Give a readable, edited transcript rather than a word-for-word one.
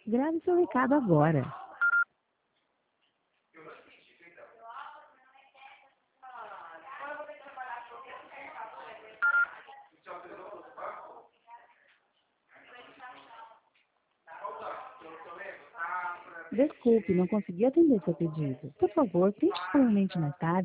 Grave seu recado agora. Desculpe, não consegui atender seu pedido. Por favor, tente novamente mais tarde.